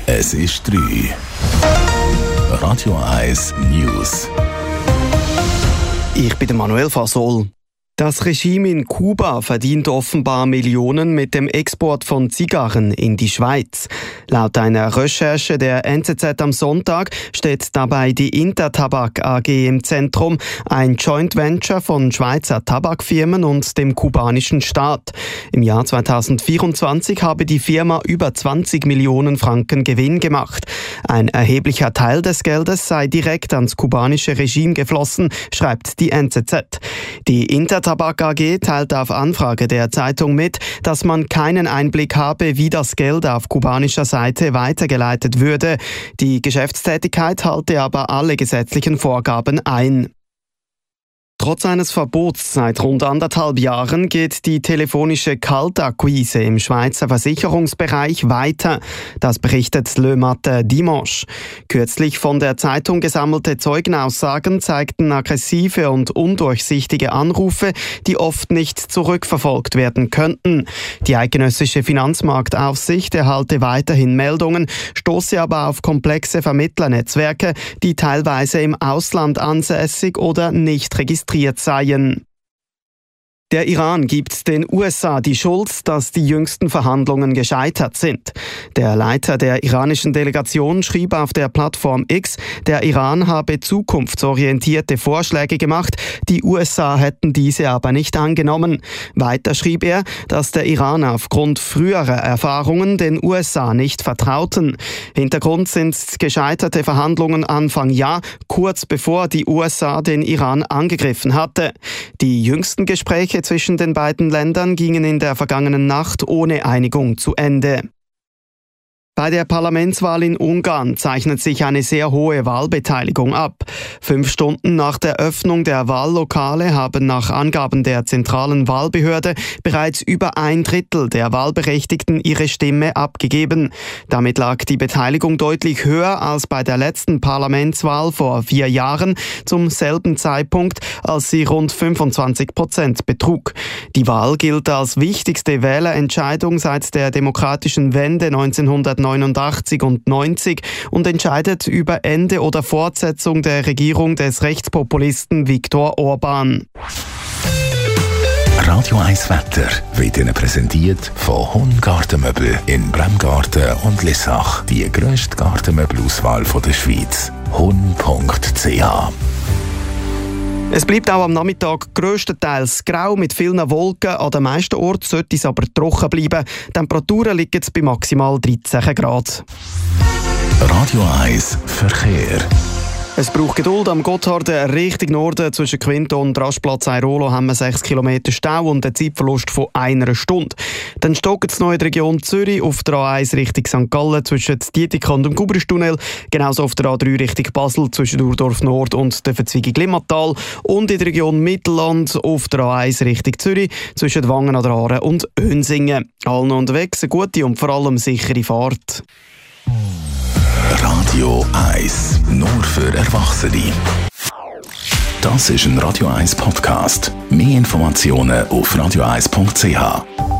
Es ist 3. Radio 1 News. Ich bin der Manuel Fasol. Das Regime in Kuba verdient offenbar Millionen mit dem Export von Zigarren in die Schweiz. Laut einer Recherche der NZZ am Sonntag steht dabei die Intertabak AG im Zentrum, ein Joint Venture von Schweizer Tabakfirmen und dem kubanischen Staat. Im Jahr 2024 habe die Firma über 20 Millionen Franken Gewinn gemacht. Ein erheblicher Teil des Geldes sei direkt ans kubanische Regime geflossen, schreibt die NZZ. Die Intertabak AG teilt auf Anfrage der Zeitung mit, dass man keinen Einblick habe, wie das Geld auf kubanischer Seite weitergeleitet würde. Die Geschäftstätigkeit halte aber alle gesetzlichen Vorgaben ein. Trotz eines Verbots seit rund 1,5 Jahren geht die telefonische Kaltakquise im Schweizer Versicherungsbereich weiter. Das berichtet Le Matin Dimanche. Kürzlich von der Zeitung gesammelte Zeugenaussagen zeigten aggressive und undurchsichtige Anrufe, die oft nicht zurückverfolgt werden könnten. Die eidgenössische Finanzmarktaufsicht erhalte weiterhin Meldungen, stoße aber auf komplexe Vermittlernetzwerke, die teilweise im Ausland ansässig oder nicht registriert seien. Der Iran gibt den USA die Schuld, dass die jüngsten Verhandlungen gescheitert sind. Der Leiter der iranischen Delegation schrieb auf der Plattform X, der Iran habe zukunftsorientierte Vorschläge gemacht, die USA hätten diese aber nicht angenommen. Weiter schrieb er, dass der Iran aufgrund früherer Erfahrungen den USA nicht vertrauten. Hintergrund sind gescheiterte Verhandlungen Anfang Jahr, kurz bevor die USA den Iran angegriffen hatte. Die jüngsten Gespräche zwischen den beiden Ländern gingen in der vergangenen Nacht ohne Einigung zu Ende. Bei der Parlamentswahl in Ungarn zeichnet sich eine sehr hohe Wahlbeteiligung ab. 5 Stunden nach der Öffnung der Wahllokale haben nach Angaben der zentralen Wahlbehörde bereits über 1/3 der Wahlberechtigten ihre Stimme abgegeben. Damit lag die Beteiligung deutlich höher als bei der letzten Parlamentswahl vor 4 Jahren, zum selben Zeitpunkt, als sie rund 25% betrug. Die Wahl gilt als wichtigste Wählerentscheidung seit der demokratischen Wende 1989 und 90 und entscheidet über Ende oder Fortsetzung der Regierung des Rechtspopulisten Viktor Orbán. Radio 1 Wetter wird Ihnen präsentiert von Hun Gartenmöbel in Bremgarten und Lissach. Die grösste Gartenmöbelauswahl der Schweiz. hun.ch. Es bleibt auch am Nachmittag grösstenteils grau mit vielen Wolken. An den meisten Orten sollte es aber trocken bleiben. Die Temperaturen liegen bei maximal 13 Grad. Radio 1 Verkehr. Es braucht Geduld am Gotthard Richtung Norden. Zwischen Quinto und Rastplatz Airolo haben wir 6 Kilometer Stau und einen Zeitverlust von 1 Stunde. Dann stockt es noch in der Region Zürich auf der A1 Richtung St. Gallen zwischen Dietikon und dem Gubristunnel. Genauso auf der A3 Richtung Basel zwischen Urdorf Nord und der Verzweigung Limmatal. Und in der Region Mittelland auf der A1 Richtung Zürich zwischen Wangen an der Aare und Önsingen. Allen unterwegs eine gute und vor allem sichere Fahrt. Radio 1, nur für Erwachsene. Das ist ein Radio 1 Podcast. Mehr Informationen auf radio1.ch.